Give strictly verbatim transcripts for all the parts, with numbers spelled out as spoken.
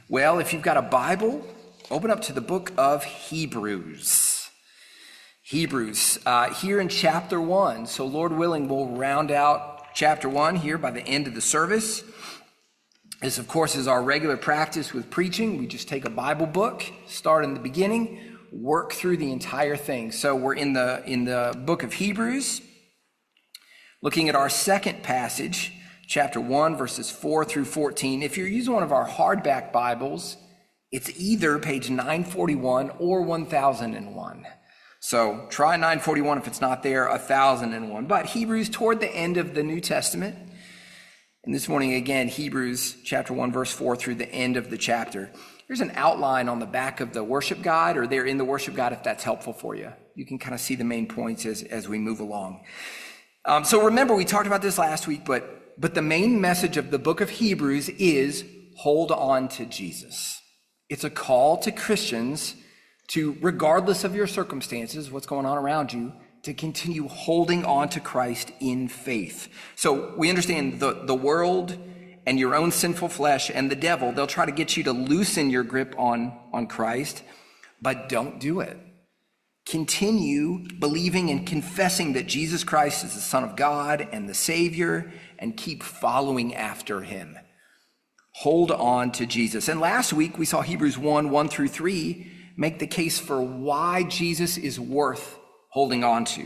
Well, if you've got a Bible, open up to the book of Hebrews. Hebrews, uh, here in chapter one. So Lord willing, we'll round out chapter one here by the end of the service. This, of course, is our regular practice with preaching. We just take a Bible book, start in the beginning, work through the entire thing. So we're in the in the book of Hebrews, looking at our second passage, chapter one, verses four through fourteen. If you're using one of our hardback Bibles, it's either page nine forty-one or one thousand one. So try nine forty-one if it's not there, one thousand one. But Hebrews toward the end of the New Testament. And this morning, again, Hebrews chapter one, verse four through the end of the chapter. There's an outline on the back of the worship guide, or there in the worship guide if that's helpful for you. You can kind of see the main points as, as we move along. Um, so remember, we talked about this last week, but But the main message of the book of Hebrews is hold on to Jesus. It's a call to Christians to, regardless of your circumstances, what's going on around you, to continue holding on to Christ in faith. So we understand the, the world and your own sinful flesh and the devil, they'll try to get you to loosen your grip on, on Christ, but don't do it. Continue believing and confessing that Jesus Christ is the Son of God and the Savior, and keep following after him. Hold on to Jesus. And last week we saw Hebrews one, one through three make the case for why Jesus is worth holding on to.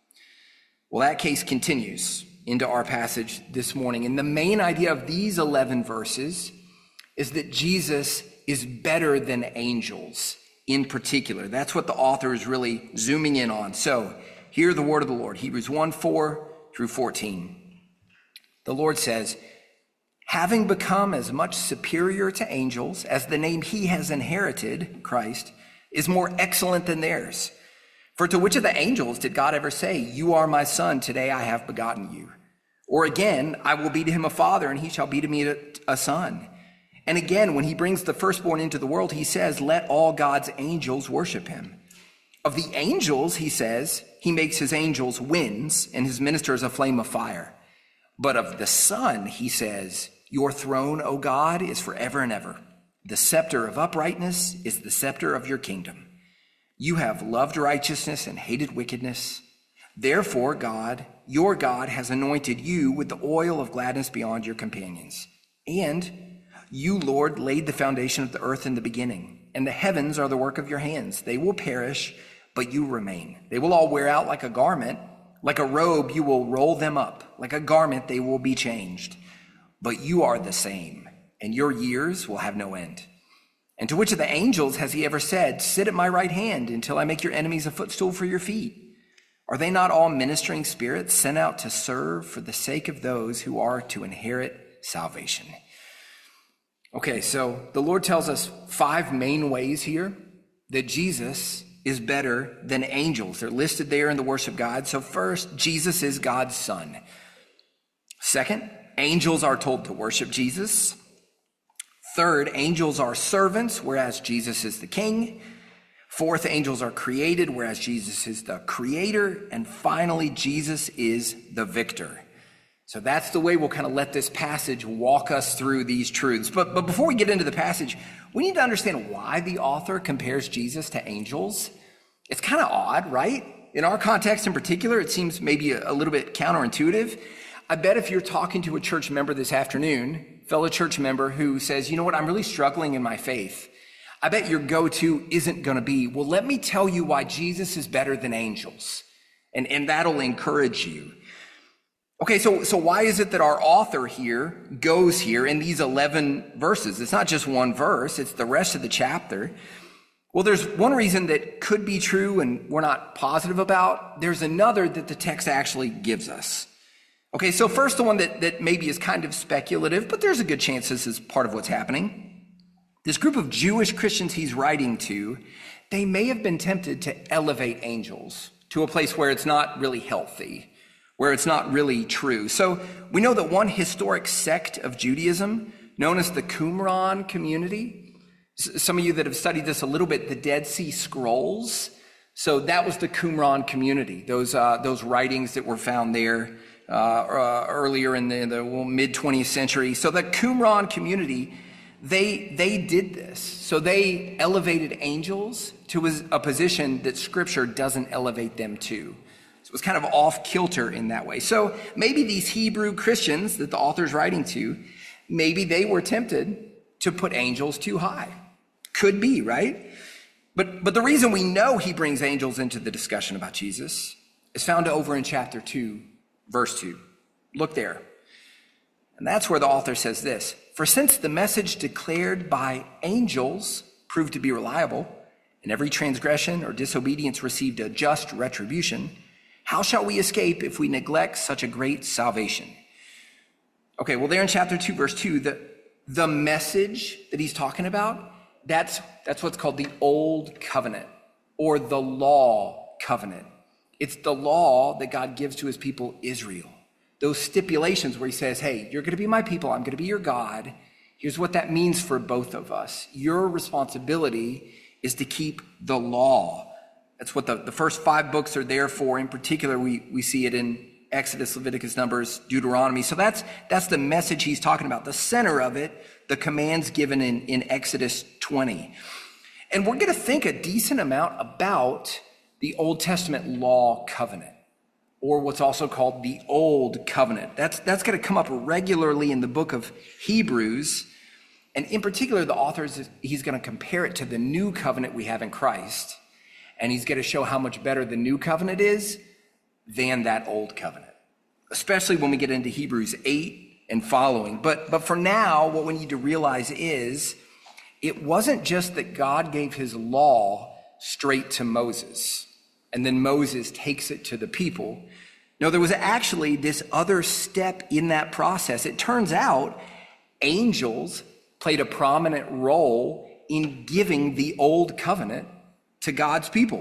Well, that case continues into our passage this morning. And the main idea of these eleven verses is that Jesus is better than angels in particular. That's what the author is really zooming in on. So hear the word of the Lord, Hebrews one, four through fourteen. The Lord says, having become as much superior to angels as the name he has inherited, Christ, is more excellent than theirs. For to which of the angels did God ever say, you are my son, today I have begotten you? Or again, I will be to him a father, and he shall be to me a son. And again, when he brings the firstborn into the world, he says, let all God's angels worship him. Of the angels, he says, he makes his angels winds and his ministers a flame of fire. But of the Son, he says, your throne, O God, is forever and ever. The scepter of uprightness is the scepter of your kingdom. You have loved righteousness and hated wickedness. Therefore, God, your God, has anointed you with the oil of gladness beyond your companions. And you, Lord, laid the foundation of the earth in the beginning, and the heavens are the work of your hands. They will perish, but you remain. They will all wear out like a garment. Like a robe, you will roll them up. Like a garment, they will be changed. But you are the same, and your years will have no end. And to which of the angels has he ever said, sit at my right hand until I make your enemies a footstool for your feet? Are they not all ministering spirits sent out to serve for the sake of those who are to inherit salvation? Okay, so the Lord tells us five main ways here that Jesus is better than angels. They're listed there in the worship guide. So first, Jesus is God's son. Second, angels are told to worship Jesus. Third, angels are servants, whereas Jesus is the king. Fourth, angels are created, whereas Jesus is the creator. And finally, Jesus is the victor. So that's the way we'll kind of let this passage walk us through these truths. But, but before we get into the passage, we need to understand why the author compares Jesus to angels. It's kind of odd, right? In our context in particular, it seems maybe a, a little bit counterintuitive. I bet if you're talking to a church member this afternoon, fellow church member who says, you know what, I'm really struggling in my faith, I bet your go-to isn't going to be, well, let me tell you why Jesus is better than angels. And, and that'll encourage you. Okay, so, so why is it that our author here goes here in these eleven verses? It's not just one verse, it's the rest of the chapter. Well, there's one reason that could be true and we're not positive about. There's another that the text actually gives us. Okay, so first the one that, that maybe is kind of speculative, but there's a good chance this is part of what's happening. This group of Jewish Christians he's writing to, they may have been tempted to elevate angels to a place where it's not really healthy, where it's not really true. So we know that one historic sect of Judaism, known as the Qumran community, some of you that have studied this a little bit, the Dead Sea Scrolls, so that was the Qumran community, those uh, those writings that were found there uh, uh, earlier in the, the well, mid twentieth century. So the Qumran community, they, they did this. So they elevated angels to a position that Scripture doesn't elevate them to. So it was kind of off kilter in that way. So maybe these Hebrew Christians that the author's writing to, maybe they were tempted to put angels too high. Could be, right? But, but the reason we know he brings angels into the discussion about Jesus is found over in chapter two, verse two. Look there. And that's where the author says this: "For since the message declared by angels proved to be reliable, and every transgression or disobedience received a just retribution, how shall we escape if we neglect such a great salvation?" Okay, well, there in chapter two, verse two, the, the message that he's talking about, that's, that's what's called the Old Covenant, or the Law Covenant. It's the law that God gives to his people Israel. Those stipulations where he says, hey, you're going to be my people, I'm going to be your God. Here's what that means for both of us. Your responsibility is to keep the law. That's what the, the first five books are there for. In particular, we, we see it in Exodus, Leviticus, Numbers, Deuteronomy. So that's that's the message he's talking about. The center of it, the commands given in, in Exodus twenty. And we're going to think a decent amount about the Old Testament law covenant, or what's also called the Old Covenant. That's, that's going to come up regularly in the book of Hebrews. And in particular, the author, is, he's going to compare it to the new covenant we have in Christ. And he's going to show how much better the new covenant is than that old covenant, especially when we get into Hebrews eight and following. But, but for now, what we need to realize is it wasn't just that God gave his law straight to Moses, and then Moses takes it to the people. No, there was actually this other step in that process. It turns out angels played a prominent role in giving the old covenant to God's people.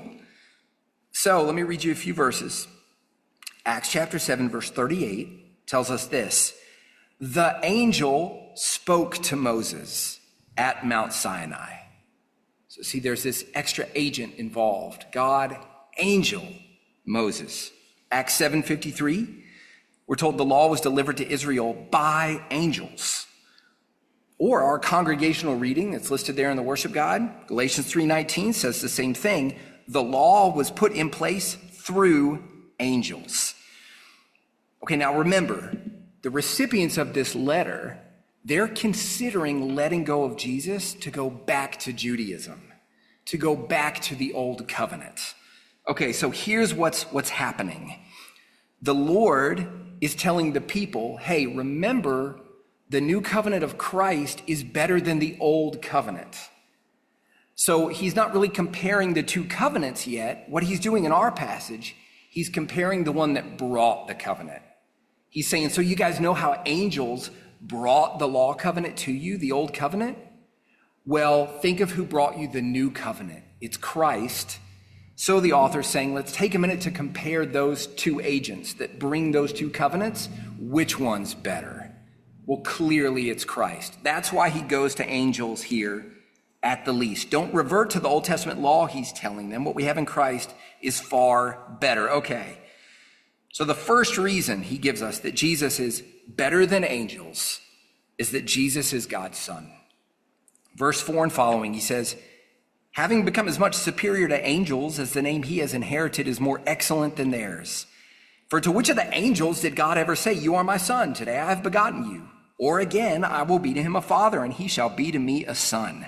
So let me read you a few verses. Acts chapter seven, verse thirty-eight tells us this: "The angel spoke to Moses at Mount Sinai." So see, there's this extra agent involved. God, angel, Moses. Acts seven fifty-three, we're told the law was delivered to Israel by angels. Or our congregational reading that's listed there in the worship guide, Galatians three nineteen, says the same thing. The law was put in place through angels. Okay, now remember, the recipients of this letter, they're considering letting go of Jesus to go back to Judaism, to go back to the old covenant. Okay, so here's what's what's happening. The Lord is telling the people, hey, remember, the new covenant of Christ is better than the old covenant. So he's not really comparing the two covenants yet. What he's doing in our passage, he's comparing the one that brought the covenant. He's saying, so you guys know how angels brought the law covenant to you, the old covenant? Well, think of who brought you the new covenant. It's Christ. So the author's saying, let's take a minute to compare those two agents that bring those two covenants. Which one's better? Well, clearly it's Christ. That's why he goes to angels here at the least. Don't revert to the Old Testament law, he's telling them. What we have in Christ is far better. Okay. So the first reason he gives us that Jesus is better than angels is that Jesus is God's son. Verse four and following, he says, having become as much superior to angels as the name he has inherited is more excellent than theirs. For to which of the angels did God ever say, you are my son, today I have begotten you? Or again, I will be to him a father, and he shall be to me a son.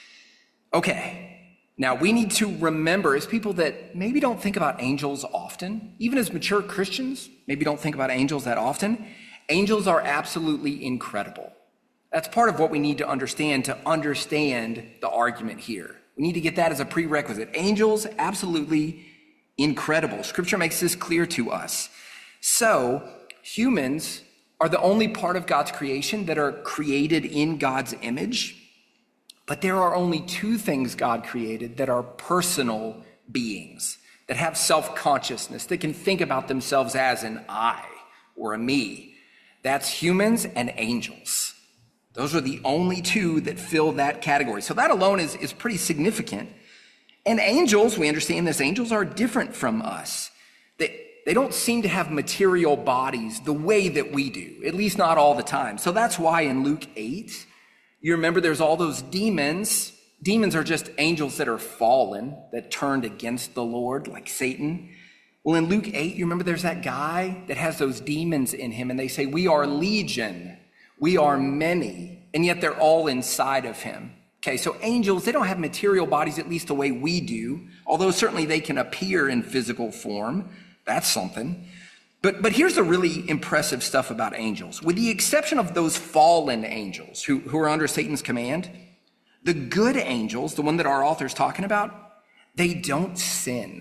Okay. Now, we need to remember, as people that maybe don't think about angels often, even as mature Christians, maybe don't think about angels that often, angels are absolutely incredible. That's part of what we need to understand to understand the argument here. We need to get that as a prerequisite. Angels, absolutely incredible. Scripture makes this clear to us. So, humans are the only part of God's creation that are created in God's image. But there are only two things God created that are personal beings, that have self-consciousness, that can think about themselves as an I or a me. That's humans and angels. Those are the only two that fill that category. So that alone is, is pretty significant. And angels, we understand this, angels are different from us. They, they don't seem to have material bodies the way that we do, at least not all the time. So that's why in Luke eight, You remember there's all those demons. Demons are just angels that are fallen, that turned against the Lord, like Satan. Well, in Luke eight, you remember there's that guy that has those demons in him, and they say, we are legion, we are many, and yet they're all inside of him. Okay, so angels, they don't have material bodies, at least the way we do, although certainly they can appear in physical form. That's something. But, but here's the really impressive stuff about angels. With the exception of those fallen angels who, who are under Satan's command, the good angels, the one that our author's talking about, they don't sin.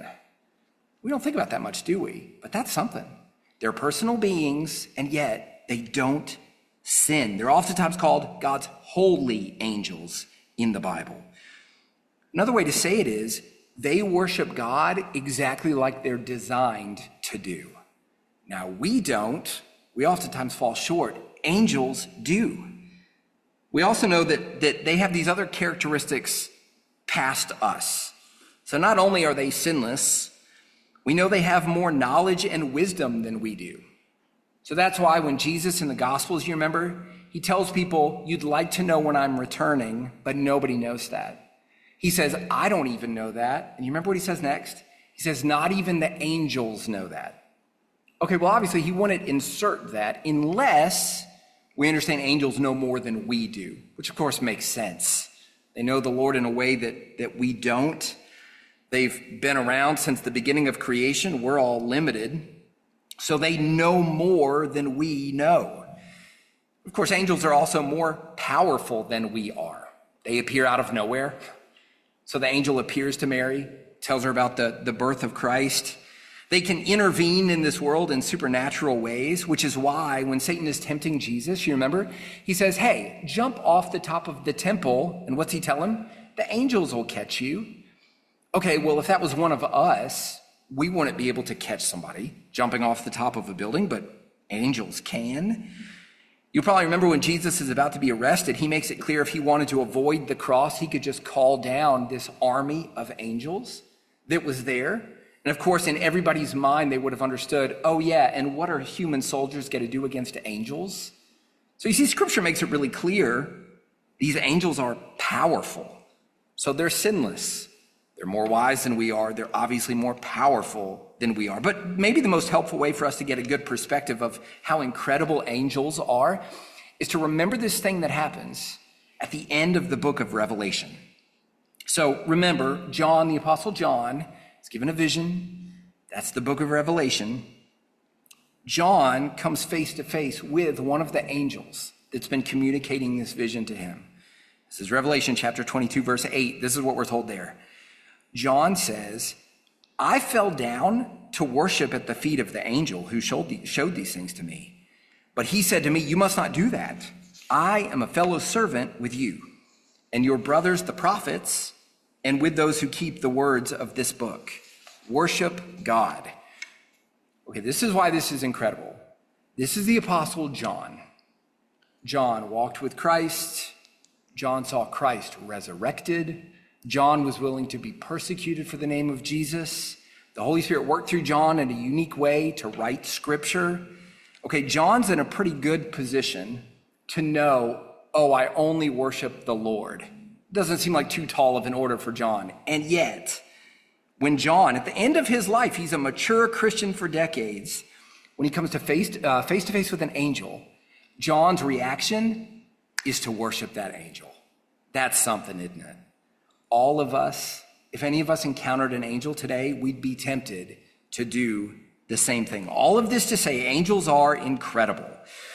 We don't think about that much, do we? But that's something. They're personal beings, and yet they don't sin. They're oftentimes called God's holy angels in the Bible. Another way to say it is, they worship God exactly like they're designed to do. Now, we don't. We oftentimes fall short. Angels do. We also know that, that they have these other characteristics past us. So not only are they sinless, we know they have more knowledge and wisdom than we do. So that's why when Jesus in the Gospels, you remember, he tells people, you'd like to know when I'm returning, but nobody knows that. He says, I don't even know that. And you remember what he says next? He says, not even the angels know that. Okay, well, obviously he wouldn't insert that unless we understand angels know more than we do, which of course makes sense. They know the Lord in a way that, that we don't. They've been around since the beginning of creation. We're all limited. So they know more than we know. Of course, angels are also more powerful than we are. They appear out of nowhere. So the angel appears to Mary, tells her about the, the birth of Christ. They can intervene in this world in supernatural ways, which is why when Satan is tempting Jesus, you remember, he says, hey, jump off the top of the temple. And what's he tell him? The angels will catch you. Okay, well, if that was one of us, we wouldn't be able to catch somebody jumping off the top of a building, but angels can. You probably remember when Jesus is about to be arrested, he makes it clear if he wanted to avoid the cross, he could just call down this army of angels that was there. And of course, in everybody's mind, they would have understood, oh yeah, and what are human soldiers going to do against angels? So you see, Scripture makes it really clear, these angels are powerful. So they're sinless. They're more wise than we are. They're obviously more powerful than we are. But maybe the most helpful way for us to get a good perspective of how incredible angels are is to remember this thing that happens at the end of the book of Revelation. So remember, John, the Apostle John, is given a vision. That's the book of Revelation. John comes face to face with one of the angels that's been communicating this vision to him. This is Revelation chapter twenty-two, verse eight. This is what we're told there. John says, I fell down to worship at the feet of the angel who showed, the, showed these things to me. But he said to me, you must not do that. I am a fellow servant with you and your brothers, the prophets, and with those who keep the words of this book. Worship God. Okay, this is why this is incredible. This is the Apostle John. John walked with Christ. John saw Christ resurrected. John was willing to be persecuted for the name of Jesus. The Holy Spirit worked through John in a unique way to write Scripture. Okay, John's in a pretty good position to know, oh, I only worship the Lord. Doesn't seem like too tall of an order for John. And yet, when John, at the end of his life, he's a mature Christian for decades, when he comes to face, uh, face to face with an angel, John's reaction is to worship that angel. That's something, isn't it? All of us, if any of us encountered an angel today, we'd be tempted to do the same thing. All of this to say angels are incredible.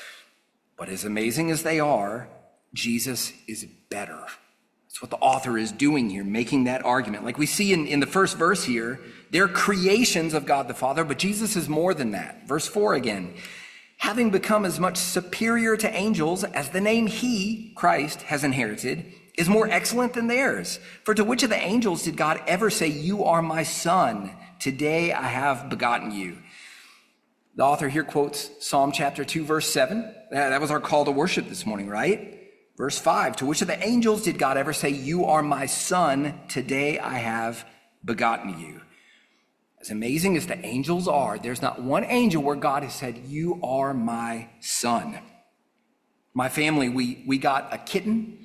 But as amazing as they are, Jesus is better. That's what the author is doing here, making that argument. Like we see in, in the first verse here, they're creations of God the Father, but Jesus is more than that. Verse four again, having become as much superior to angels as the name he, Christ, has inherited, is more excellent than theirs. For to which of the angels did God ever say, you are my son, today I have begotten you? The author here quotes Psalm chapter two, verse seven. That was our call to worship this morning, right? Verse five, to which of the angels did God ever say, you are my son, today I have begotten you? As amazing as the angels are, there's not one angel where God has said, you are my son. My family, we, we got a kitten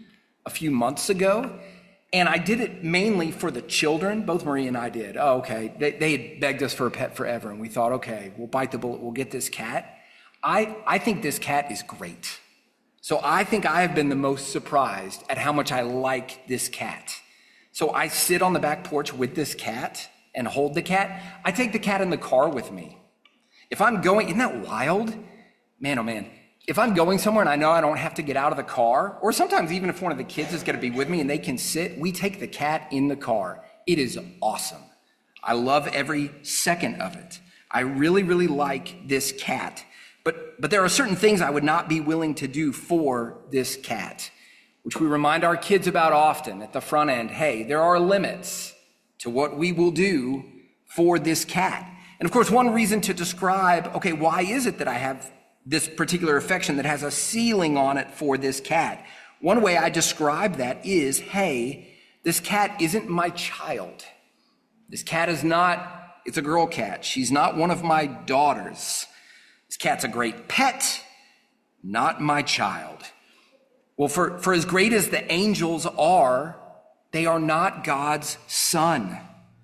a few months ago, and I did it mainly for the children. Both Marie and I did. Oh, okay. They, they had begged us for a pet forever, and we thought, okay, we'll bite the bullet. We'll get this cat. I, I think this cat is great. So I think I have been the most surprised at how much I like this cat. So I sit on the back porch with this cat and hold the cat. I take the cat in the car with me. If I'm going, isn't that wild? Man, oh man. If I'm going somewhere and I know I don't have to get out of the car, or sometimes even if one of the kids is going to be with me and they can sit, we take the cat in the car. It is awesome. I love every second of it. I really, really like this cat. But, but there are certain things I would not be willing to do for this cat, which we remind our kids about often at the front end. Hey, there are limits to what we will do for this cat. And of course, one reason to describe, okay, why is it that I have this particular affection that has a ceiling on it for this cat? One way I describe that is, hey, this cat isn't my child. This cat is not, it's a girl cat. She's not one of my daughters. This cat's a great pet, not my child. Well, for, for as great as the angels are, they are not God's son.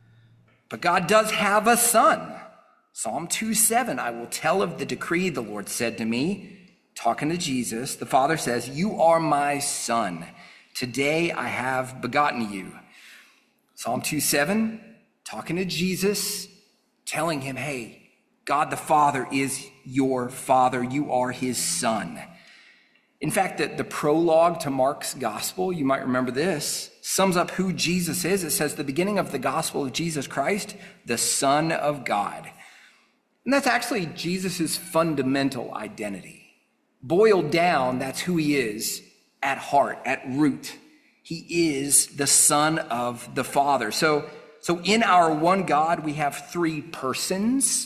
But God does have a son. Psalm two seven, I will tell of the decree the Lord said to me, talking to Jesus. The Father says, you are my son. Today I have begotten you. Psalm two seven, talking to Jesus, telling him, hey, God the Father is your Father. You are his son. In fact, the, the prologue to Mark's gospel, you might remember this, sums up who Jesus is. It says, the beginning of the gospel of Jesus Christ, the Son of God. And that's actually Jesus' fundamental identity. Boiled down, that's who he is at heart, at root. He is the Son of the Father. So, so in our one God, we have three persons,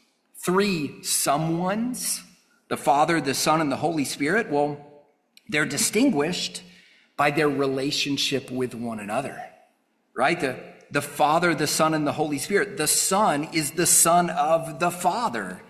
three someones, the Father, the Son, and the Holy Spirit. Well, they're distinguished by their relationship with one another, right? The, the Father, the Son, and the Holy Spirit. The Son is the Son of the Father.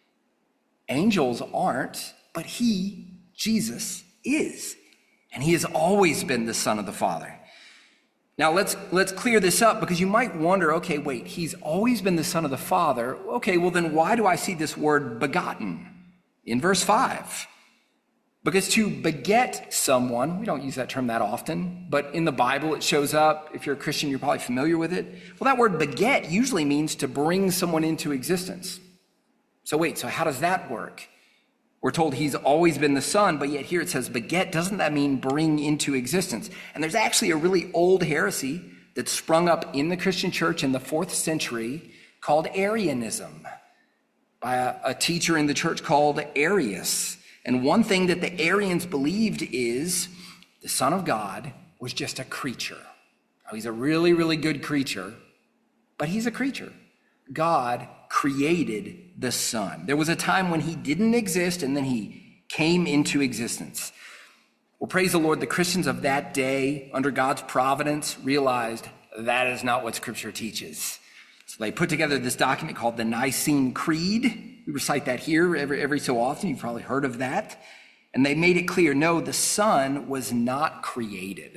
Angels aren't, but he, Jesus, is. And he has always been the Son of the Father. Now let's let's clear this up, because you might wonder, okay, wait, he's always been the Son of the Father. Okay, well then why do I see this word begotten in verse five? Because to beget someone, we don't use that term that often, but in the Bible it shows up. If you're a Christian, you're probably familiar with it. Well, that word beget usually means to bring someone into existence. So wait, so how does that work? We're told he's always been the Son, but yet here it says beget. Doesn't that mean bring into existence? And there's actually a really old heresy that sprung up in the Christian church in the fourth century called Arianism by a, a teacher in the church called Arius. And one thing that the Arians believed is the Son of God was just a creature. Now, he's a really, really good creature, but he's a creature. God created the Son. There was a time when he didn't exist, and then he came into existence. Well, praise the Lord, the Christians of that day, under God's providence, realized that is not what Scripture teaches. So they put together this document called the Nicene Creed. We recite that here every, every so often. You've probably heard of that. And they made it clear, no, the Son was not created.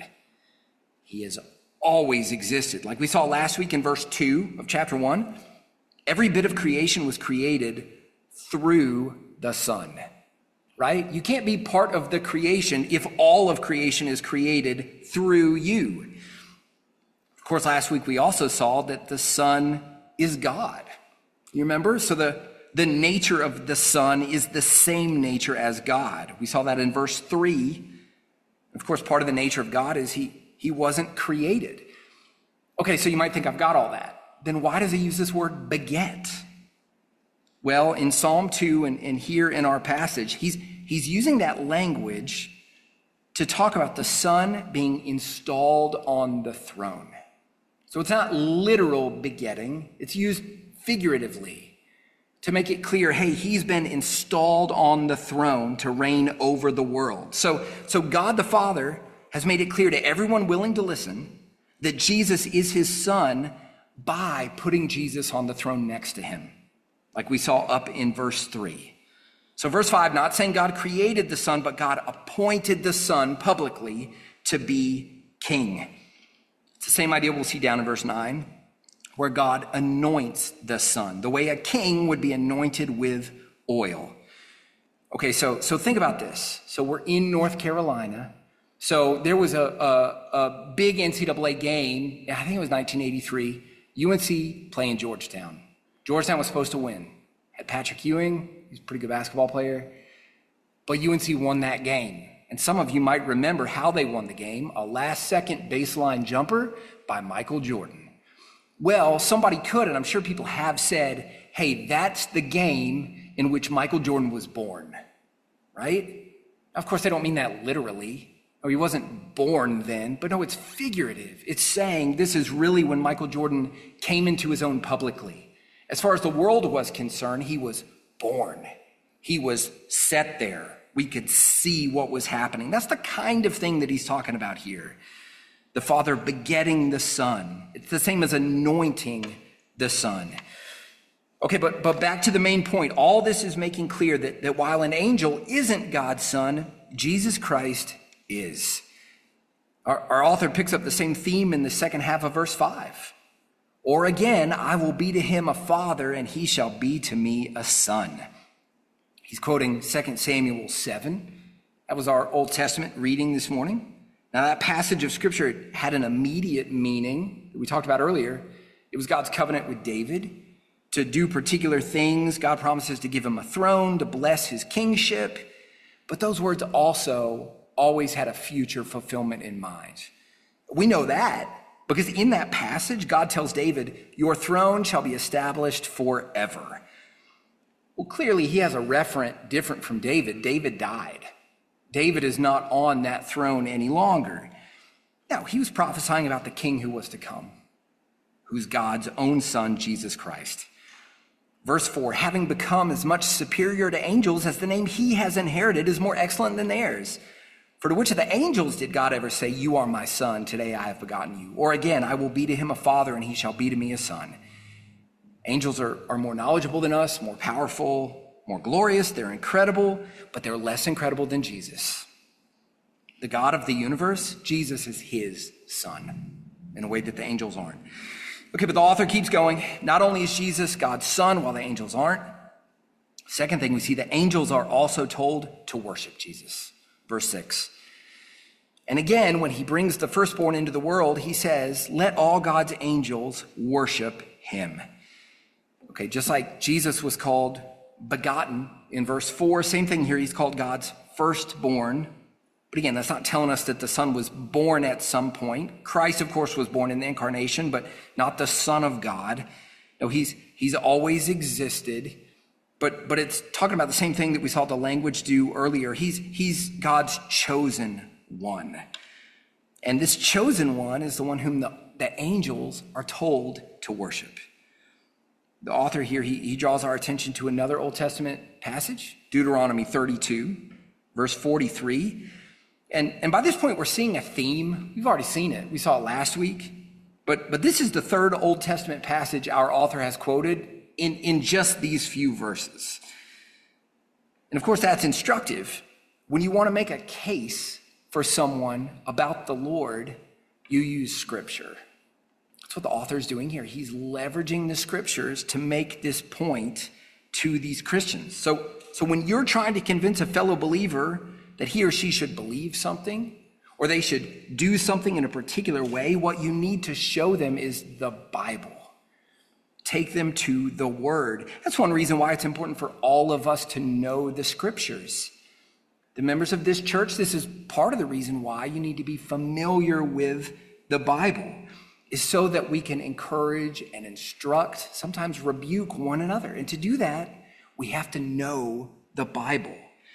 He has always existed. Like we saw last week in verse two of chapter one, every bit of creation was created through the Son, right? You can't be part of the creation if all of creation is created through you. Of course, last week we also saw that the Son is God. You remember? So the, the nature of the Son is the same nature as God. We saw that in verse three. Of course, part of the nature of God is he, he wasn't created. Okay, so you might think I've got all that. Then why does he use this word beget? Well, in Psalm two and, and here in our passage, he's, he's using that language to talk about the Son being installed on the throne. So it's not literal begetting. It's used figuratively to make it clear, hey, he's been installed on the throne to reign over the world. So, so God the Father has made it clear to everyone willing to listen that Jesus is his Son by putting Jesus on the throne next to him, like we saw up in verse three. So verse five, not saying God created the Son, but God appointed the Son publicly to be king. It's the same idea we'll see down in verse nine, where God anoints the son, the way a king would be anointed with oil. Okay, so, so think about this. So we're in North Carolina. So there was a, a, a big N C double A game, I think it was nineteen eighty-three, U N C playing Georgetown. Georgetown was supposed to win. Had Patrick Ewing, he's a pretty good basketball player, but U N C won that game. And some of you might remember how they won the game, a last-second baseline jumper by Michael Jordan. Well, somebody could, and I'm sure people have said, hey, that's the game in which Michael Jordan was born, right? Of course, they don't mean that literally. Oh, he wasn't born then, but no, it's figurative. It's saying this is really when Michael Jordan came into his own publicly. As far as the world was concerned, he was born. He was set there. We could see what was happening. That's the kind of thing that he's talking about here. The Father begetting the Son. It's the same as anointing the Son. Okay, but, but back to the main point. All this is making clear that, that while an angel isn't God's Son, Jesus Christ is. Our, our author picks up the same theme in the second half of verse five. Or again, I will be to him a father, and he shall be to me a son. He's quoting Second Samuel seven. That was our Old Testament reading this morning. Now, that passage of Scripture had an immediate meaning that we talked about earlier. It was God's covenant with David to do particular things. God promises to give him a throne, to bless his kingship. But those words also always had a future fulfillment in mind. We know that because in that passage, God tells David, your throne shall be established forever. Well, clearly he has a referent different from David. David died. David is not on that throne any longer. No, he was prophesying about the king who was to come, who's God's own son, Jesus Christ. Verse four, having become as much superior to angels as the name he has inherited is more excellent than theirs. For to which of the angels did God ever say, you are my son, today I have begotten you? Or again, I will be to him a father, and he shall be to me a son. Angels are, are more knowledgeable than us, more powerful, more glorious. They're incredible, but they're less incredible than Jesus. The God of the universe, Jesus is his son in a way that the angels aren't. Okay, but the author keeps going. Not only is Jesus God's son, while the angels aren't. Second thing we see, the angels are also told to worship Jesus. Verse six. And again, when he brings the firstborn into the world, he says, let all God's angels worship him. Okay, just like Jesus was called begotten in verse four, same thing here, he's called God's firstborn. But again, that's not telling us that the Son was born at some point. Christ, of course, was born in the incarnation, but not the Son of God. No, he's he's always existed. But but it's talking about the same thing that we saw the language do earlier. He's he's God's chosen one. And this chosen one is the one whom the, the angels are told to worship. The author here, he, he draws our attention to another Old Testament passage, Deuteronomy thirty-two, verse forty-three. And, and by this point, we're seeing a theme. We've already seen it. We saw it last week. But, but this is the third Old Testament passage our author has quoted in, in just these few verses. And of course, that's instructive. When you want to make a case for someone about the Lord, you use Scripture. That's what the author is doing here. He's leveraging the Scriptures to make this point to these Christians. So, so when you're trying to convince a fellow believer that he or she should believe something, or they should do something in a particular way, what you need to show them is the Bible. Take them to the Word. That's one reason why it's important for all of us to know the Scriptures. The members of this church, this is part of the reason why you need to be familiar with the Bible, is so that we can encourage and instruct, sometimes rebuke one another. And to do that, we have to know the Bible.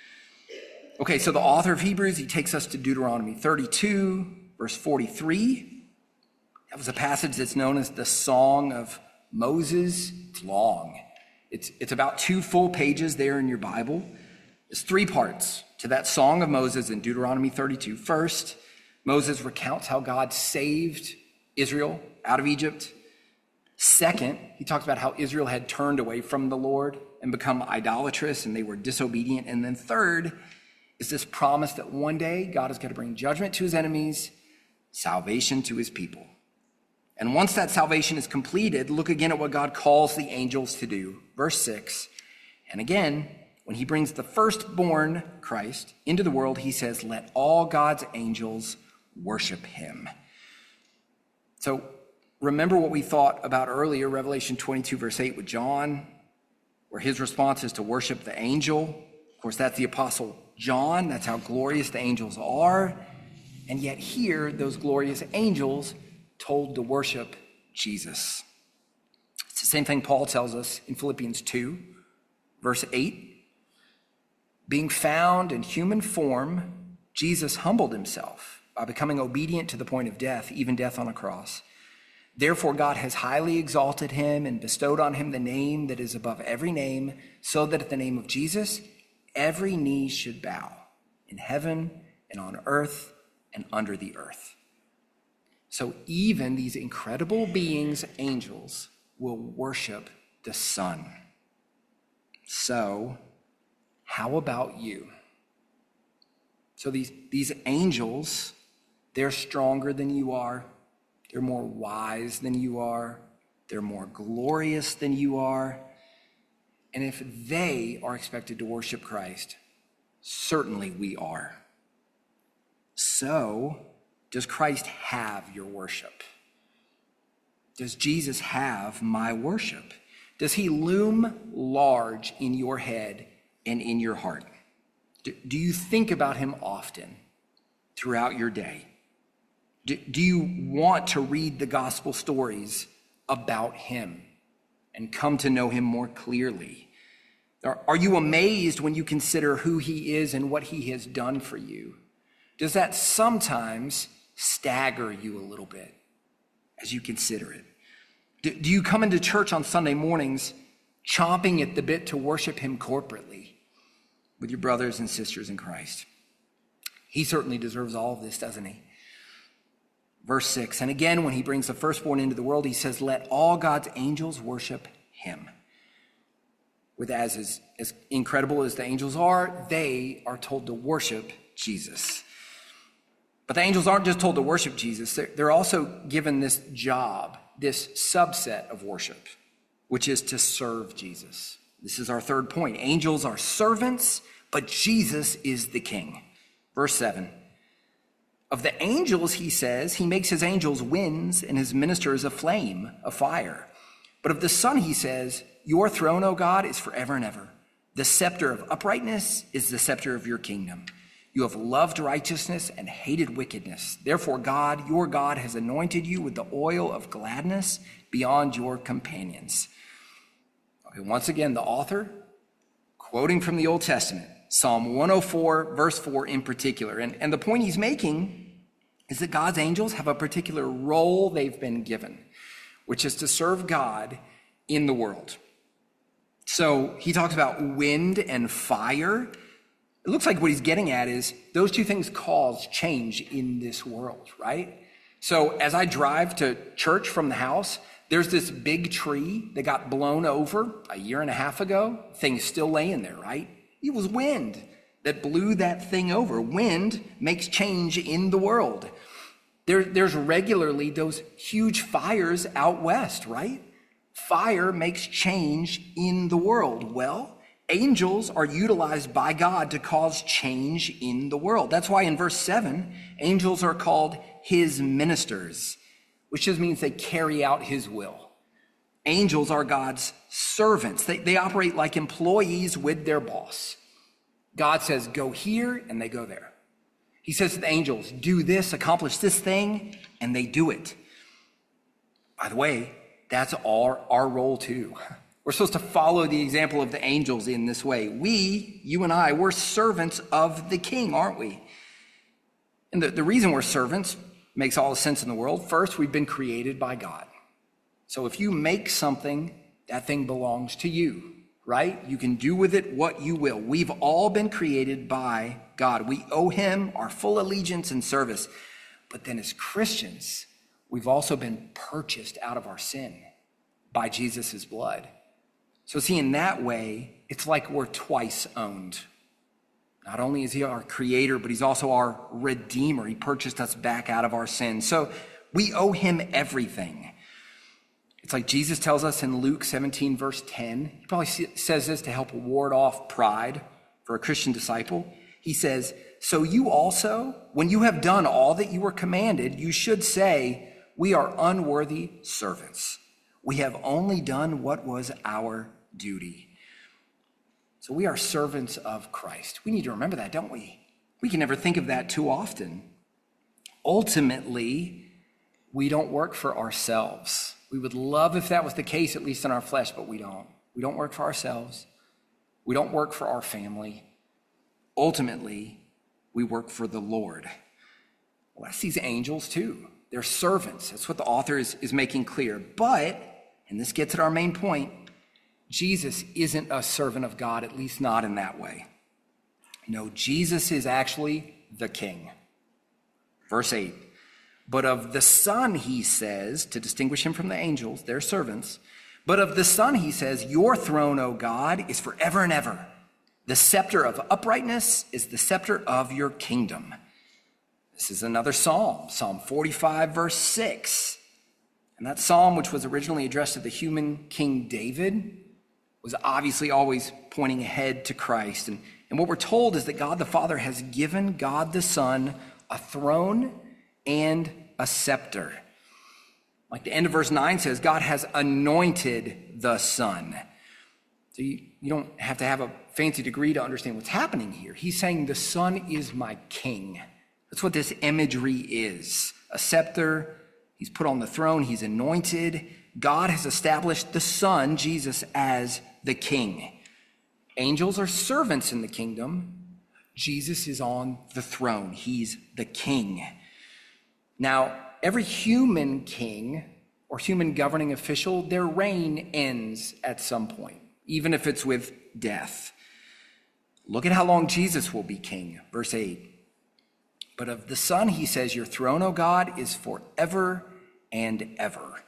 Okay, so the author of Hebrews, he takes us to Deuteronomy thirty-two, verse forty-three. That was a passage that's known as the Song of Moses. It's long. It's, it's about two full pages there in your Bible. There's three parts to that Song of Moses in Deuteronomy thirty-two. First, Moses recounts how God saved Israel out of Egypt. Second, he talks about how Israel had turned away from the Lord and become idolatrous and they were disobedient. And then third, is this promise that one day God is going to bring judgment to his enemies, salvation to his people. And once that salvation is completed, look again at what God calls the angels to do. Verse six, and again, when he brings the firstborn Christ into the world, he says, let all God's angels worship him. So remember what we thought about earlier, Revelation twenty-two, verse eight with John, where his response is to worship the angel. Of course, that's the Apostle John. That's how glorious the angels are. And yet here, those glorious angels told to worship Jesus. It's the same thing Paul tells us in Philippians two, verse eight. Being found in human form, Jesus humbled himself by becoming obedient to the point of death, even death on a cross. Therefore, God has highly exalted him and bestowed on him the name that is above every name, so that at the name of Jesus, every knee should bow in heaven and on earth and under the earth. So even these incredible beings, angels, will worship the Son. So how about you? So these, these angels, they're stronger than you are. They're more wise than you are. They're more glorious than you are. And if they are expected to worship Christ, certainly we are. So, does Christ have your worship? Does Jesus have my worship? Does he loom large in your head and in your heart? Do, do you think about him often throughout your day? Do, do you want to read the gospel stories about him and come to know him more clearly? Are, are you amazed when you consider who he is and what he has done for you? Does that sometimes stagger you a little bit as you consider it? Do, do you come into church on Sunday mornings chomping at the bit to worship him corporately with your brothers and sisters in Christ? He certainly deserves all of this, doesn't he? Verse six, and again, when he brings the firstborn into the world, he says, let all God's angels worship him. With as, as, as incredible as the angels are, they are told to worship Jesus. But the angels aren't just told to worship Jesus. They're, they're also given this job, this subset of worship, which is to serve Jesus. This is our third point. Angels are servants, but Jesus is the king. Verse seven. Of the angels, he says, he makes his angels winds and his ministers a flame, a fire. But of the Son, he says, your throne, O God, is forever and ever. The scepter of uprightness is the scepter of your kingdom. You have loved righteousness and hated wickedness. Therefore, God, your God, has anointed you with the oil of gladness beyond your companions. Okay, once again, the author, quoting from the Old Testament, Psalm one oh four, verse four in particular. And, and the point he's making is that God's angels have a particular role they've been given, which is to serve God in the world. So he talks about wind and fire. It looks like what he's getting at is those two things cause change in this world, right? So as I drive to church from the house, there's this big tree that got blown over a year and a half ago. Thing's still laying there, right? It was wind that blew that thing over. Wind makes change in the world. There, there's regularly those huge fires out west, right? Fire makes change in the world. Well, angels are utilized by God to cause change in the world. That's why in verse seven, angels are called his ministers, which just means they carry out his will. Angels are God's servants. They, they operate like employees with their boss. God says, go here, and they go there. He says to the angels, do this, accomplish this thing, and they do it. By the way, that's our, our role too. We're supposed to follow the example of the angels in this way. We, you and I, we're servants of the king, aren't we? And the, the reason we're servants makes all the sense in the world. First, we've been created by God. So if you make something, that thing belongs to you, right? You can do with it what you will. We've all been created by God. We owe him our full allegiance and service. But then as Christians, we've also been purchased out of our sin by Jesus' blood. So see, in that way, it's like we're twice owned. Not only is he our creator, but he's also our redeemer. He purchased us back out of our sins. So we owe him everything. It's like Jesus tells us in Luke seventeen, verse ten. He probably says this to help ward off pride for a Christian disciple. He says, so you also, when you have done all that you were commanded, you should say, we are unworthy servants. We have only done what was our duty. So we are servants of Christ. We need to remember that, don't we? We can never think of that too often. Ultimately, we don't work for ourselves. We would love if that was the case, at least in our flesh, but we don't. We don't work for ourselves. We don't work for our family. Ultimately, we work for the Lord. Well, that's these angels too. They're servants. That's what the author is, is making clear. But, and this gets at our main point, Jesus isn't a servant of God, at least not in that way. No, Jesus is actually the king. Verse eight, but of the Son, he says, to distinguish him from the angels, they're servants, but of the Son, he says, your throne, O God, is forever and ever. The scepter of uprightness is the scepter of your kingdom. This is another psalm, Psalm forty-five, verse six. And that psalm, which was originally addressed to the human King David, was obviously always pointing ahead to Christ. And, and what we're told is that God the Father has given God the Son a throne and a scepter. Like the end of verse nine says, God has anointed the Son. So you, you don't have to have a fancy degree to understand what's happening here. He's saying the Son is my king. That's what this imagery is. A scepter, he's put on the throne, he's anointed. God has established the Son, Jesus, as the king. Angels are servants in the kingdom. Jesus is on the throne. He's the king. Now, every human king or human governing official, their reign ends at some point, even if it's with death. Look at how long Jesus will be king. Verse eight. But of the Son, he says, your throne, O God, is forever and ever.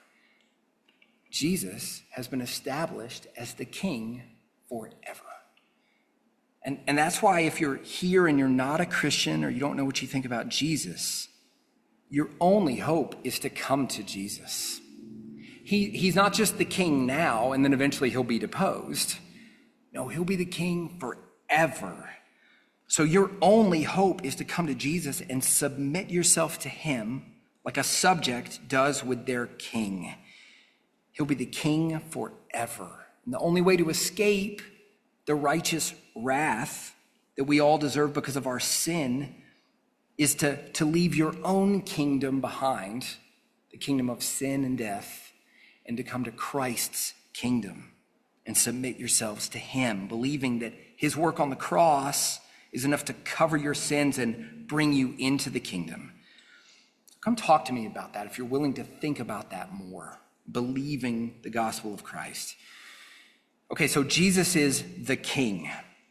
Jesus has been established as the king forever. And, and that's why if you're here and you're not a Christian or you don't know what you think about Jesus, your only hope is to come to Jesus. He, he's not just the king now and then eventually he'll be deposed. No, he'll be the king forever. So your only hope is to come to Jesus and submit yourself to him like a subject does with their king. He'll be the king forever. And the only way to escape the righteous wrath that we all deserve because of our sin is to, to leave your own kingdom behind, the kingdom of sin and death, and to come to Christ's kingdom and submit yourselves to him, believing that his work on the cross is enough to cover your sins and bring you into the kingdom. Come talk to me about that if you're willing to think about that more, believing the gospel of Christ. Okay, so Jesus is the king.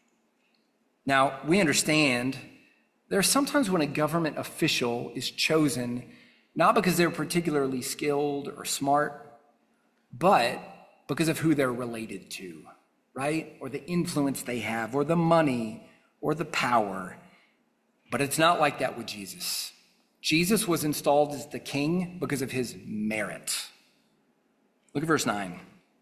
Now, we understand there are sometimes when a government official is chosen, not because they're particularly skilled or smart, but because of who they're related to, right? Or the influence they have, or the money, or the power. But it's not like that with Jesus. Jesus was installed as the king because of his merit. Look at verse nine.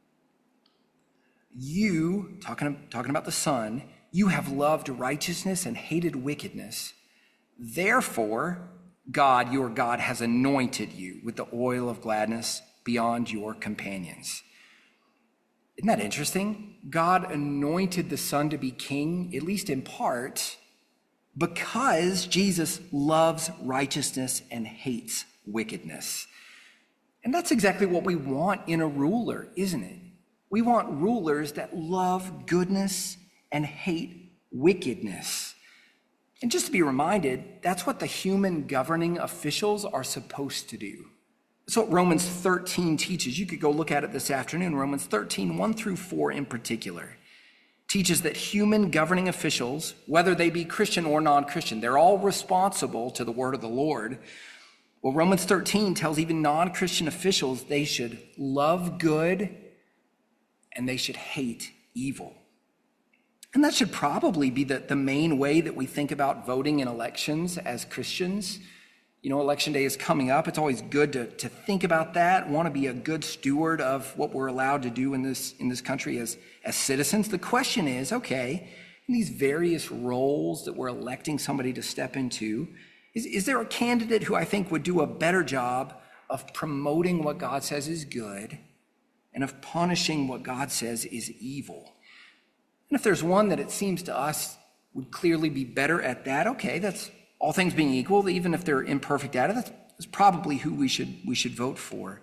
You, talking, talking about the Son, you have loved righteousness and hated wickedness. Therefore, God, your God, has anointed you with the oil of gladness beyond your companions. Isn't that interesting? God anointed the Son to be king, at least in part, because Jesus loves righteousness and hates wickedness. And that's exactly what we want in a ruler, isn't it? We want rulers that love goodness and hate wickedness. And just to be reminded, that's what the human governing officials are supposed to do. That's what Romans thirteen teaches. You could go look at it this afternoon. Romans thirteen, one through four in particular, teaches that human governing officials, whether they be Christian or non-Christian, they're all responsible to the word of the Lord. Well, Romans thirteen tells even non-Christian officials they should love good and they should hate evil. And that should probably be the, the main way that we think about voting in elections as Christians. You know, election day is coming up. It's always good to, to think about that, want to be a good steward of what we're allowed to do in this, in this country as, as citizens. The question is, okay, in these various roles that we're electing somebody to step into, is, is there a candidate who I think would do a better job of promoting what God says is good and of punishing what God says is evil? And if there's one that it seems to us would clearly be better at that, okay, that's all things being equal, even if they're imperfect at it, that's, that's probably who we should we should vote for.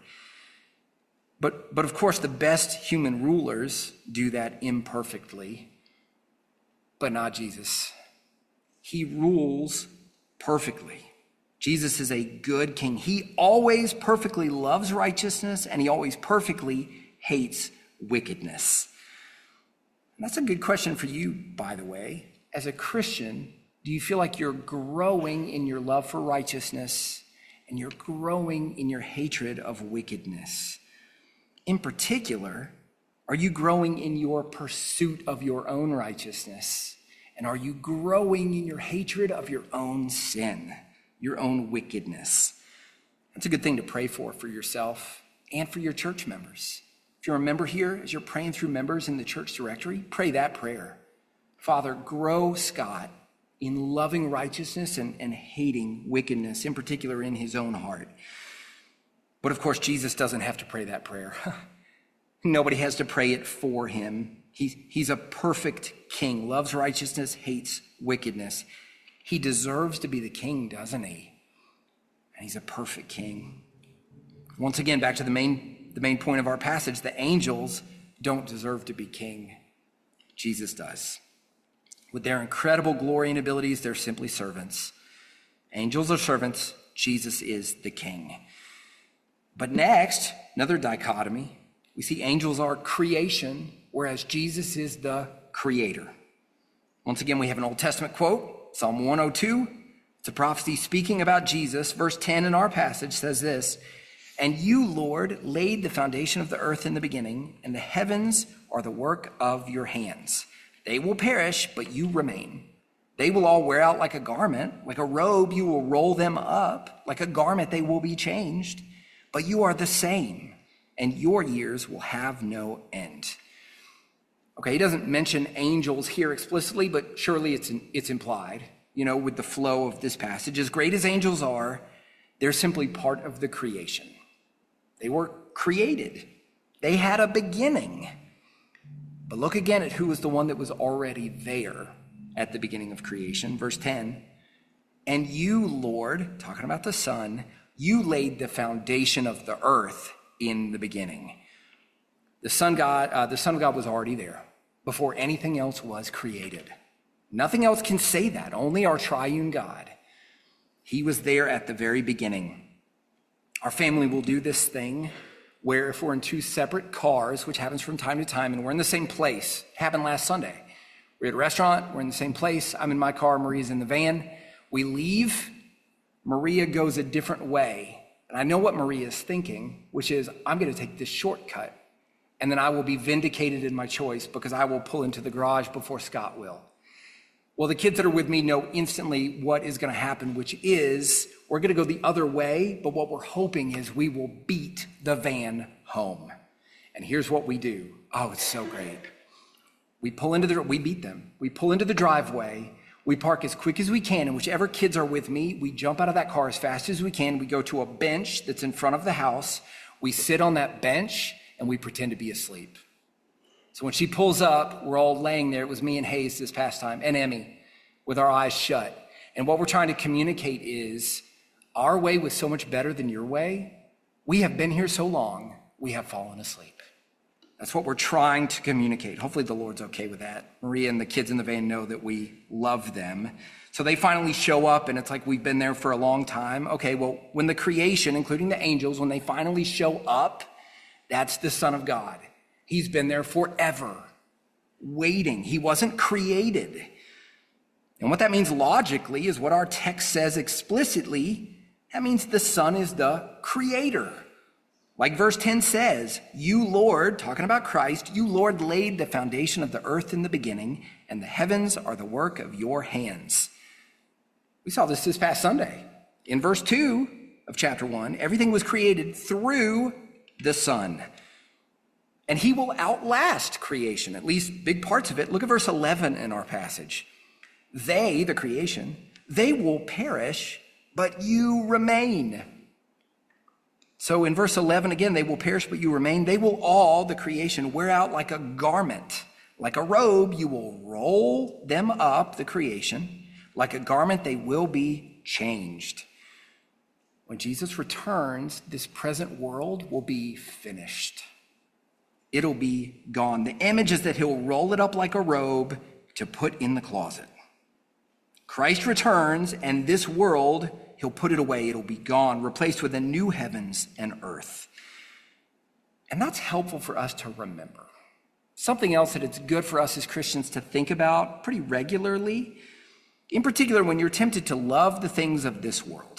But, but of course, the best human rulers do that imperfectly, but not Jesus. He rules perfectly. Jesus is a good king. He always perfectly loves righteousness, and he always perfectly hates wickedness. And that's a good question for you, by the way. As a Christian, do you feel like you're growing in your love for righteousness and you're growing in your hatred of wickedness? In particular, are you growing in your pursuit of your own righteousness? And are you growing in your hatred of your own sin, your own wickedness? That's a good thing to pray for for yourself and for your church members. If you're a member here, as you're praying through members in the church directory, pray that prayer. Father, grow Scott in loving righteousness and, and hating wickedness, in particular in his own heart. But of course, Jesus doesn't have to pray that prayer. Nobody has to pray it for him. He's, he's a perfect king, loves righteousness, hates wickedness. He deserves to be the king, doesn't he? And he's a perfect king. Once again, back to the main The main point of our passage, the angels don't deserve to be king. Jesus does. With their incredible glory and abilities, they're simply servants. Angels are servants. Jesus is the king. But next, another dichotomy. We see angels are creation, whereas Jesus is the creator. Once again, we have an Old Testament quote, Psalm one oh two. It's a prophecy speaking about Jesus. Verse ten in our passage says this, "And you, Lord, laid the foundation of the earth in the beginning, and the heavens are the work of your hands. They will perish, but you remain. They will all wear out like a garment. Like a robe, you will roll them up. Like a garment, they will be changed. But you are the same, and your years will have no end." Okay, he doesn't mention angels here explicitly, but surely it's it's implied, you know, with the flow of this passage. As great as angels are, they're simply part of the creation. They were created. They had a beginning. But look again at who was the one that was already there at the beginning of creation. Verse ten, "And you, Lord," talking about the Son, "you laid the foundation of the earth in the beginning." The Son God, uh, the Son of God was already there before anything else was created. Nothing else can say that, only our triune God. He was there at the very beginning. Our family will do this thing where if we're in two separate cars, which happens from time to time, and we're in the same place, happened last Sunday. We're at a restaurant, we're in the same place, I'm in my car, Maria's in the van. We leave, Maria goes a different way. And I know what Maria is thinking, which is, I'm gonna take this shortcut, and then I will be vindicated in my choice because I will pull into the garage before Scott will. Well, the kids that are with me know instantly what is going to happen, which is we're going to go the other way, but what we're hoping is we will beat the van home. And here's what we do. Oh, it's so great. We pull into the, we beat them. We pull into the driveway. We park as quick as we can, and whichever kids are with me, we jump out of that car as fast as we can. We go to a bench that's in front of the house. We sit on that bench, and we pretend to be asleep. So when she pulls up, we're all laying there. It was me and Hayes this past time, and Emmy, with our eyes shut. And what we're trying to communicate is, our way was so much better than your way. We have been here so long, we have fallen asleep. That's what we're trying to communicate. Hopefully the Lord's okay with that. Maria and the kids in the van know that we love them. So they finally show up, and it's like we've been there for a long time. Okay, well, when the creation, including the angels, when they finally show up, that's the Son of God. He's been there forever, waiting. He wasn't created. And what that means logically is what our text says explicitly. That means the Son is the creator. Like verse ten says, you, Lord, talking about Christ, you, Lord, laid the foundation of the earth in the beginning, and the heavens are the work of your hands. We saw this this past Sunday. In verse two of chapter one, everything was created through the Son. And he will outlast creation, at least big parts of it. Look at verse eleven in our passage. They, the creation, they will perish, but you remain. So in verse eleven, again, they will perish, but you remain. They will all, the creation, wear out like a garment. Like a robe, you will roll them up, the creation. Like a garment, they will be changed. When Jesus returns, this present world will be finished. It'll be gone. The image is that he'll roll it up like a robe to put in the closet. Christ returns, and this world, he'll put it away. It'll be gone, replaced with a new heavens and earth. And that's helpful for us to remember. Something else that it's good for us as Christians to think about pretty regularly, in particular when you're tempted to love the things of this world.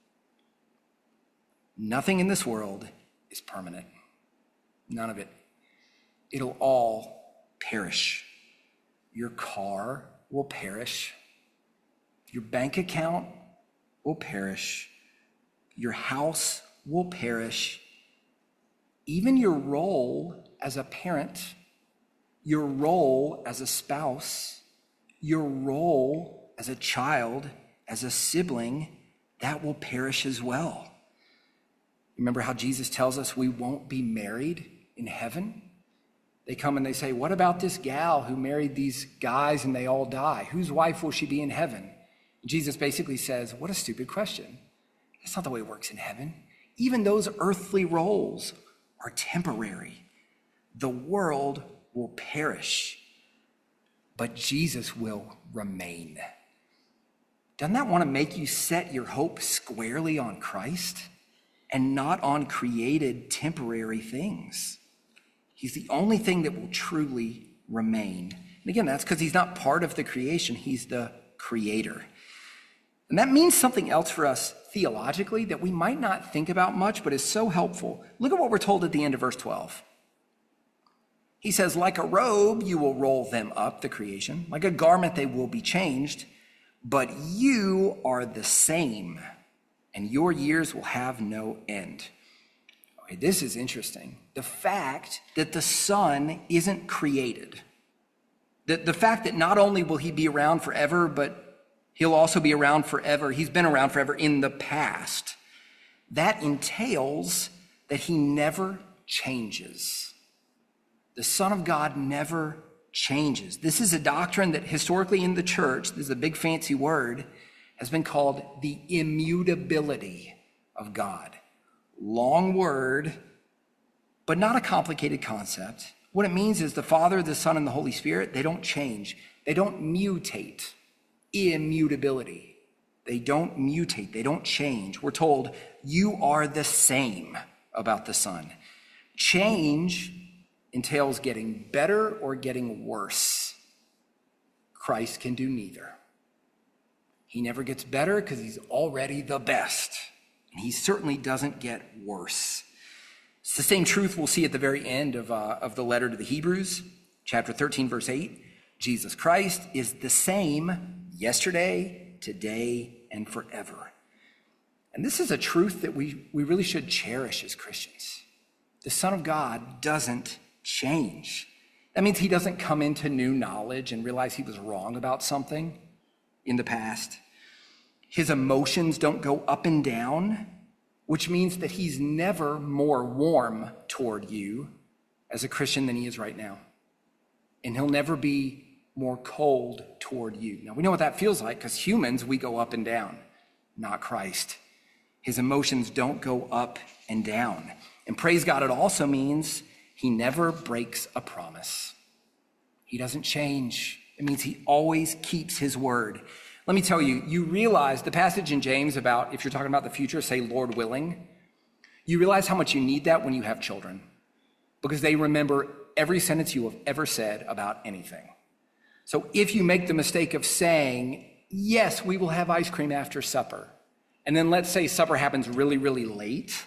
Nothing in this world is permanent. None of it. It'll all perish. Your car will perish. Your bank account will perish. Your house will perish. Even your role as a parent, your role as a spouse, your role as a child, as a sibling, that will perish as well. Remember how Jesus tells us we won't be married in heaven? They come and they say, what about this gal who married these guys and they all die? Whose wife will she be in heaven? Jesus basically says, what a stupid question. That's not the way it works in heaven. Even those earthly roles are temporary. The world will perish, but Jesus will remain. Doesn't that want to make you set your hope squarely on Christ and not on created temporary things? He's the only thing that will truly remain. And again, that's because he's not part of the creation. He's the creator. And that means something else for us theologically that we might not think about much, but is so helpful. Look at what we're told at the end of verse twelve. He says, like a robe, you will roll them up, the creation. Like a garment, they will be changed. But you are the same, and your years will have no end. Okay, this is interesting. The fact that the Son isn't created. The, the fact that not only will he be around forever, but he'll also be around forever. He's been around forever in the past. That entails that he never changes. The Son of God never changes. This is a doctrine that historically in the church, this is a big fancy word, has been called the immutability of God. Long word, but not a complicated concept. What it means is the Father, the Son, and the Holy Spirit, they don't change. They don't mutate. Immutability. They don't mutate. They don't change. We're told you are the same about the Son. Change entails getting better or getting worse. Christ can do neither. He never gets better because he's already the best. And he certainly doesn't get worse. It's the same truth we'll see at the very end of, uh, of the letter to the Hebrews, chapter thirteen, verse eight. Jesus Christ is the same yesterday, today, and forever. And this is a truth that we, we really should cherish as Christians. The Son of God doesn't change. That means he doesn't come into new knowledge and realize he was wrong about something in the past. His emotions don't go up and down, which means that he's never more warm toward you as a Christian than he is right now. And he'll never be more cold toward you. Now, we know what that feels like because humans, we go up and down, not Christ. His emotions don't go up and down. And praise God, it also means he never breaks a promise. He doesn't change. It means he always keeps his word. Let me tell you, you realize the passage in James about, if you're talking about the future, say, Lord willing, you realize how much you need that when you have children because they remember every sentence you have ever said about anything. So if you make the mistake of saying, yes, we will have ice cream after supper, and then let's say supper happens really, really late,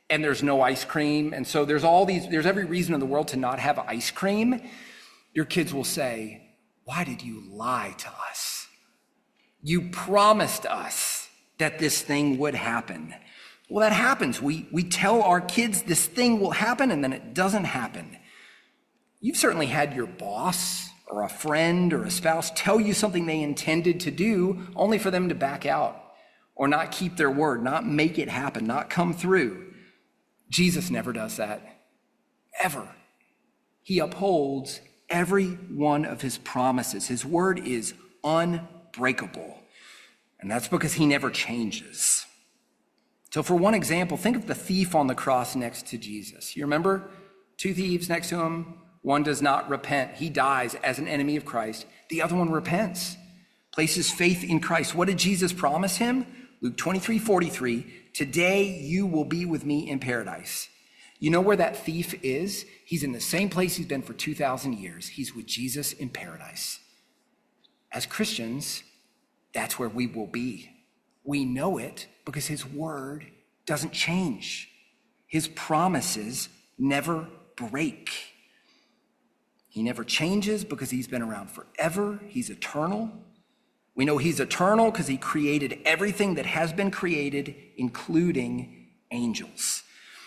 and there's no ice cream. And so there's all these, there's every reason in the world to not have ice cream. Your kids will say, why did you lie to us? You promised us that this thing would happen. Well, that happens. We, we tell our kids this thing will happen, and then it doesn't happen. You've certainly had your boss or a friend or a spouse tell you something they intended to do, only for them to back out or not keep their word, not make it happen, not come through. Jesus never does that, ever. He upholds every one of his promises. His word is unbreakable, and that's because he never changes. So for one example, think of the thief on the cross next to Jesus. You remember? Two thieves next to him. One does not repent. He dies as an enemy of Christ. The other one repents, places faith in Christ. What did Jesus promise him? Luke twenty-three forty-three, today you will be with me in paradise. You know where that thief is? He's in the same place he's been for two thousand years. He's with Jesus in paradise. As Christians, that's where we will be. We know it because his word doesn't change. His promises never break. He never changes because he's been around forever. He's eternal. We know he's eternal because he created everything that has been created, including angels.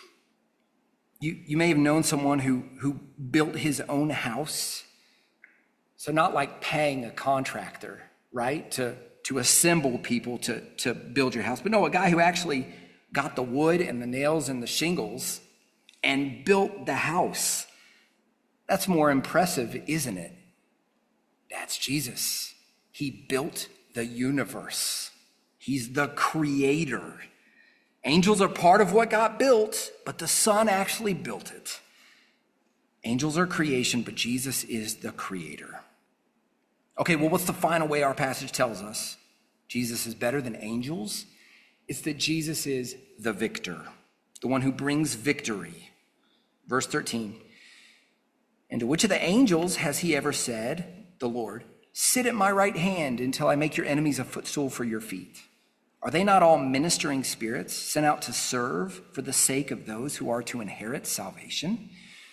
You, you may have known someone who, who built his own house. So not like paying a contractor, right, to to assemble people to, to build your house. But no, a guy who actually got the wood and the nails and the shingles and built the house. That's more impressive, isn't it? That's Jesus. He built the universe. He's the creator. Angels are part of what got built, but the Son actually built it. Angels are creation, but Jesus is the creator. Okay, well, what's the final way our passage tells us Jesus is better than angels? It's that Jesus is the victor, the one who brings victory. Verse thirteen, and to which of the angels has he ever said, the Lord, sit at my right hand until I make your enemies a footstool for your feet? Are they not all ministering spirits sent out to serve for the sake of those who are to inherit salvation?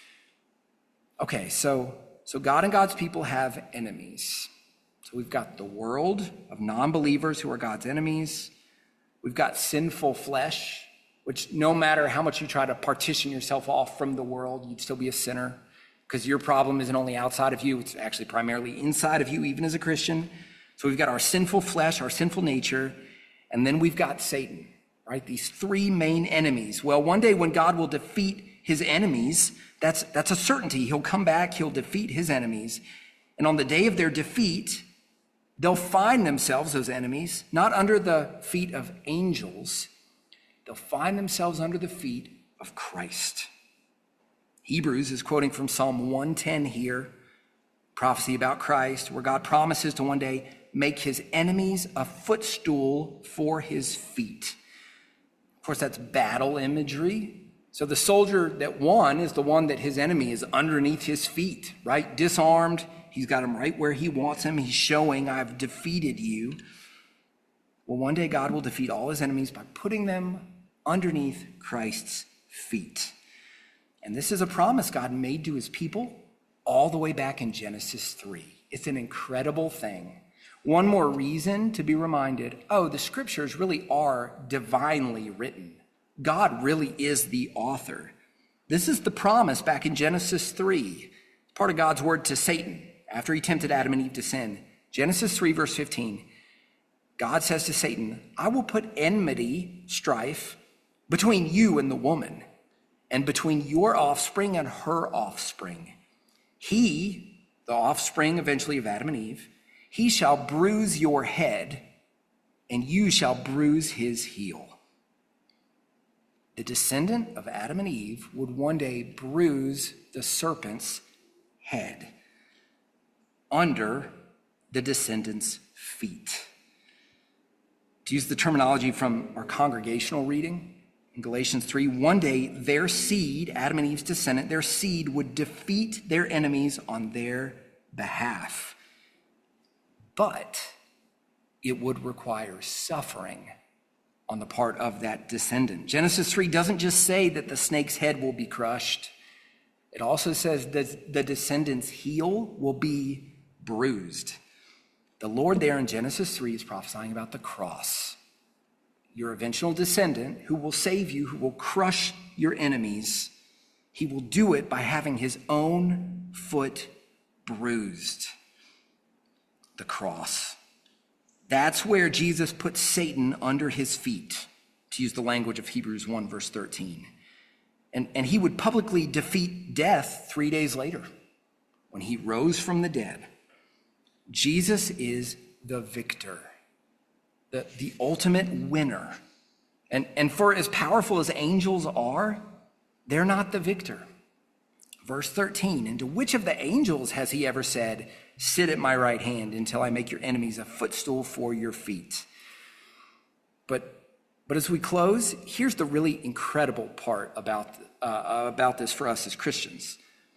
Okay, so So God and God's people have enemies. So we've got the world of non-believers who are God's enemies. We've got sinful flesh, which no matter how much you try to partition yourself off from the world, you'd still be a sinner because your problem isn't only outside of you, it's actually primarily inside of you, even as a Christian. So we've got our sinful flesh, our sinful nature, and then we've got Satan, right? These three main enemies. Well, one day when God will defeat his enemies, That's, that's a certainty. He'll come back, he'll defeat his enemies. And on the day of their defeat, they'll find themselves, those enemies, not under the feet of angels. They'll find themselves under the feet of Christ. Hebrews is quoting from Psalm one ten here, prophecy about Christ, where God promises to one day make his enemies a footstool for his feet. Of course, that's battle imagery. So the soldier that won is the one that his enemy is underneath his feet, right? Disarmed. He's got him right where he wants him. He's showing, I've defeated you. Well, one day God will defeat all his enemies by putting them underneath Christ's feet. And this is a promise God made to his people all the way back in Genesis three. It's an incredible thing. One more reason to be reminded, oh, the scriptures really are divinely written. God really is the author. This is the promise back in Genesis three, part of God's word to Satan after he tempted Adam and Eve to sin. Genesis three, verse fifteen, God says to Satan, I will put enmity, strife, between you and the woman, and between your offspring and her offspring. He, the offspring eventually of Adam and Eve, he shall bruise your head, and you shall bruise his heel. The descendant of Adam and Eve would one day bruise the serpent's head under the descendant's feet. To use the terminology from our congregational reading in Galatians three, one day their seed, Adam and Eve's descendant, their seed would defeat their enemies on their behalf. But it would require suffering on the part of that descendant. Genesis three doesn't just say that the snake's head will be crushed. It also says that the descendant's heel will be bruised. The Lord there in Genesis three is prophesying about the cross. Your eventual descendant who will save you, who will crush your enemies, he will do it by having his own foot bruised. The cross. That's where Jesus put Satan under his feet, to use the language of Hebrews one, verse thirteen. And, and he would publicly defeat death three days later when he rose from the dead. Jesus is the victor, the, the ultimate winner. And, and for as powerful as angels are, they're not the victor. Verse thirteen, and to which of the angels has he ever said, sit at my right hand until I make your enemies a footstool for your feet? But But as we close, here's the really incredible part about, uh, about this for us as Christians.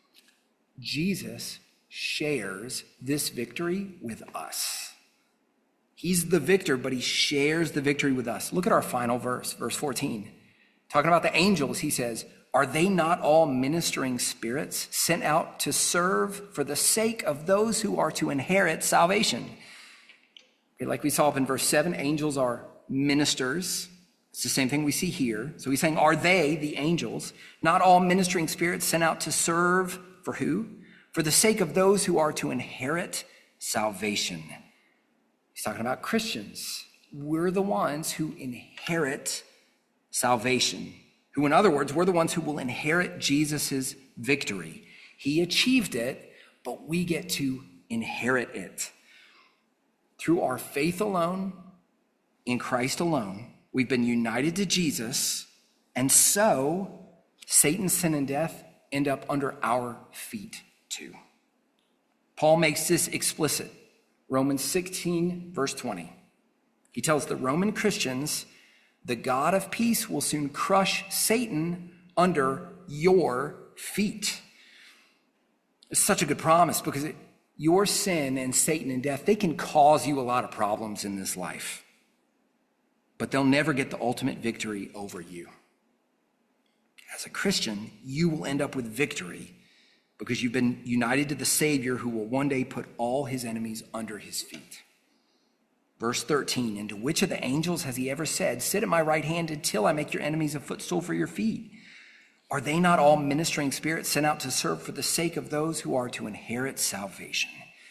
Jesus shares this victory with us. He's the victor, but he shares the victory with us. Look at our final verse, verse fourteen. Talking about the angels, he says, are they not all ministering spirits sent out to serve for the sake of those who are to inherit salvation? Okay, like we saw up in verse seven, angels are ministers. It's the same thing we see here. So he's saying, are they, the angels, not all ministering spirits sent out to serve for who? For the sake of those who are to inherit salvation. He's talking about Christians. We're the ones who inherit salvation. Who, in other words, we're the ones who will inherit Jesus's victory. He achieved it, but we get to inherit it. Through our faith alone, in Christ alone, we've been united to Jesus, and so Satan, sin, and death end up under our feet too. Paul makes this explicit. Romans sixteen, verse twenty. He tells the Roman Christians, the God of peace will soon crush Satan under your feet. It's such a good promise because it, your sin and Satan and death, they can cause you a lot of problems in this life, but they'll never get the ultimate victory over you. As a Christian, you will end up with victory because you've been united to the Savior who will one day put all his enemies under his feet. Verse thirteen, and to which of the angels has he ever said, sit at my right hand until I make your enemies a footstool for your feet? Are they not all ministering spirits sent out to serve for the sake of those who are to inherit salvation?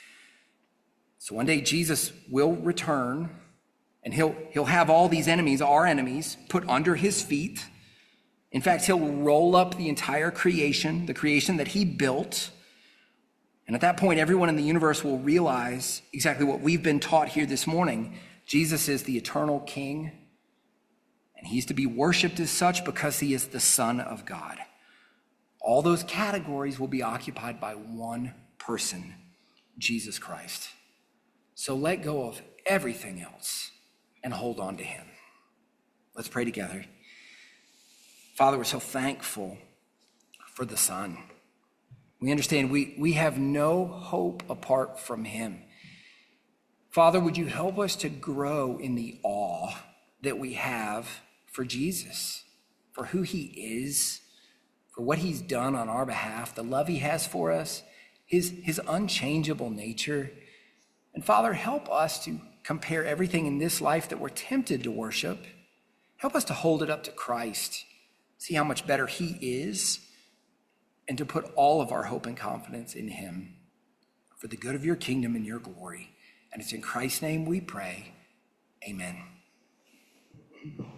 So one day Jesus will return, and he'll, he'll have all these enemies, our enemies, put under his feet. In fact, he'll roll up the entire creation, the creation that he built. And at that point, everyone in the universe will realize exactly what we've been taught here this morning. Jesus is the eternal King, and he's to be worshiped as such because he is the Son of God. All those categories will be occupied by one person, Jesus Christ. So let go of everything else and hold on to him. Let's pray together. Father, we're so thankful for the Son. We understand we, we have no hope apart from him. Father, would you help us to grow in the awe that we have for Jesus, for who he is, for what he's done on our behalf, the love he has for us, his, his unchangeable nature. And Father, help us to compare everything in this life that we're tempted to worship. Help us to hold it up to Christ, see how much better he is, and to put all of our hope and confidence in him for the good of your kingdom and your glory. And it's in Christ's name we pray. Amen.